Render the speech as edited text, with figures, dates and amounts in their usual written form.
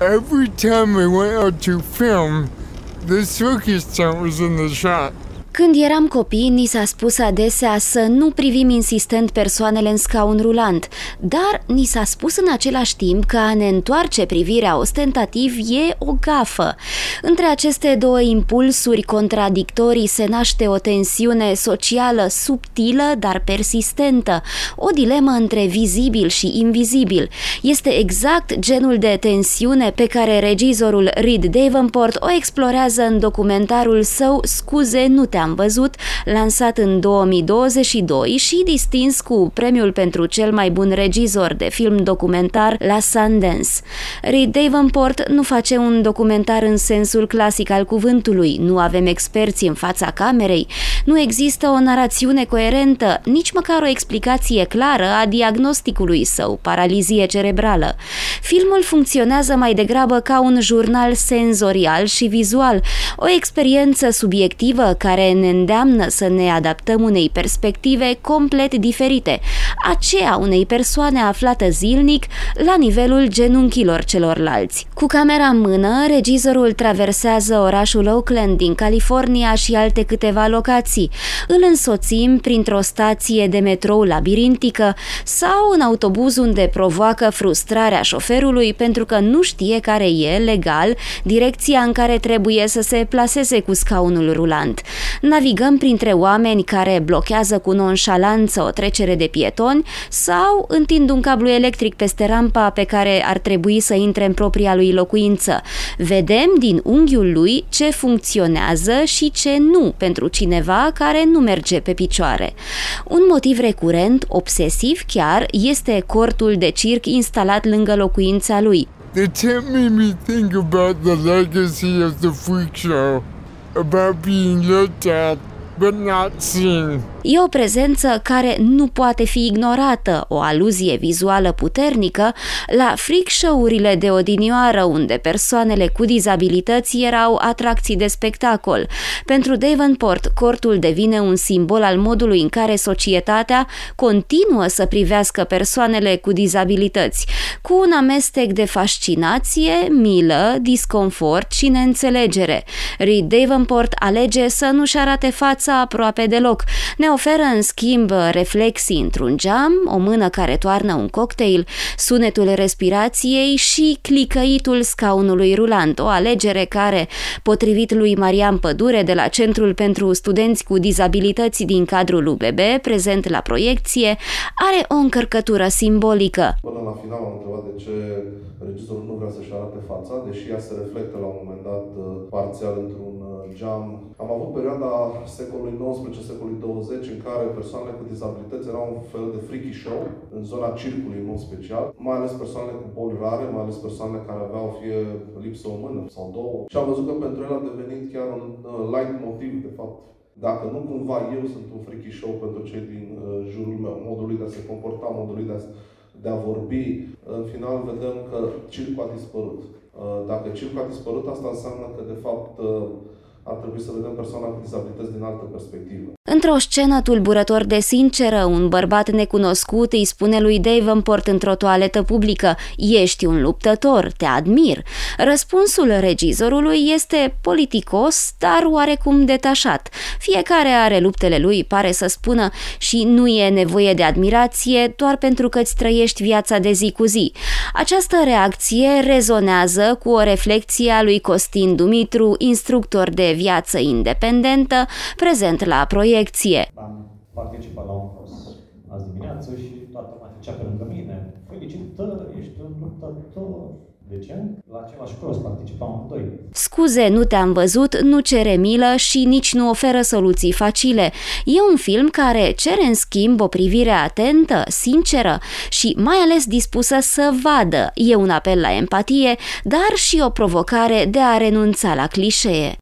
Every time we went out to film, this circus tent was in the shot. Când eram copii, ni s-a spus adesea să nu privim insistent persoanele în scaun rulant, dar ni s-a spus în același timp că a ne întoarce privirea ostentativ e o gafă. Între aceste două impulsuri contradictorii se naște o tensiune socială subtilă, dar persistentă, o dilemă între vizibil și invizibil. Este exact genul de tensiune pe care regizorul Reed Davenport o explorează în documentarul său Scuze, nu te-am văzut, lansat în 2022 și distins cu premiul pentru cel mai bun regizor de film documentar la Sundance. Reed Davenport nu face un documentar în sensul clasic al cuvântului, nu avem experți în fața camerei, nu există o narațiune coerentă, nici măcar o explicație clară a diagnosticului său, paralizie cerebrală. Filmul funcționează mai degrabă ca un jurnal senzorial și vizual, o experiență subiectivă care ne îndeamnă să ne adaptăm unei perspective complet diferite, aceea unei persoane aflată zilnic la nivelul genunchilor celorlalți. Cu camera în mână, regizorul traversează orașul Oakland din California și alte câteva locații. Îl însoțim printr-o stație de metrou labirintică sau în autobuz unde provoacă frustrarea șoferului pentru că nu știe care e, legal, direcția în care trebuie să se plaseze cu scaunul rulant. Navigăm printre oameni care blochează cu nonșalanță o trecere de pietoni sau întind un cablu electric peste rampa pe care ar trebui să intre în propria lui locuință. Vedem din unghiul lui ce funcționează și ce nu pentru cineva care nu merge pe picioare. Un motiv recurent, obsesiv chiar, este cortul de circ instalat lângă locuința lui. The tent made me think about the legacy of the freak show, about being looked at but not seen. E o prezență care nu poate fi ignorată, o aluzie vizuală puternică la freak show-urile de odinioară unde persoanele cu dizabilități erau atracții de spectacol. Pentru Davenport, cortul devine un simbol al modului în care societatea continuă să privească persoanele cu dizabilități, cu un amestec de fascinație, milă, disconfort și neînțelegere. Reed Davenport alege să nu-și arate fața aproape deloc. Ne oferă în schimb reflexii într-un geam, o mână care toarnă un cocktail, sunetul respirației și clicăitul scaunului rulant, o alegere care, potrivit lui Marian Pădure de la Centrul pentru Studenți cu Dizabilități din cadrul UBB, prezent la proiecție, are o încărcătură simbolică. Până la final am întrebat de ce regizorul nu vrea să-și arate fața, deși ea se reflectă la un moment dat parțial într-un geam. Am avut perioada secolului XIX, secolului 20, în care persoanele cu dizabilități erau un fel de freaky show, în zona circului în mod special, mai ales persoanele cu boli rare, mai ales persoanele care aveau fie lipsă o mână sau două. Și am văzut că pentru el a devenit chiar un light motiv, de fapt. Dacă nu cumva eu sunt un freaky show pentru cei din jurul meu, modul lui de a se comporta, modul lui de a vorbi, în final vedem că circul a dispărut. Dacă circul a dispărut, asta înseamnă că de fapt ar trebui să vedem persoana cu dizabilități din altă perspectivă. Într-o scenă tulburător de sinceră, un bărbat necunoscut îi spune lui Davenport într-o toaletă publică: "Ești un luptător, te admir." Răspunsul regizorului este politicos, dar oarecum detașat. Fiecare are luptele lui, pare să spună, și nu e nevoie de admirație doar pentru că îți trăiești viața de zi cu zi. Această reacție rezonează cu o reflecție a lui Costin Dumitru, instructor de viață independentă, prezent la proiecție. Am participat la un curs azi dimineață și toată lumea zicea pe lângă mine: "Felicitări, ești un luptător." De ce? La același curs participam amândoi. Scuze, nu te-am văzut, nu cere milă și nici nu oferă soluții facile. E un film care cere în schimb o privire atentă, sinceră și mai ales dispusă să vadă. E un apel la empatie, dar și o provocare de a renunța la clișee.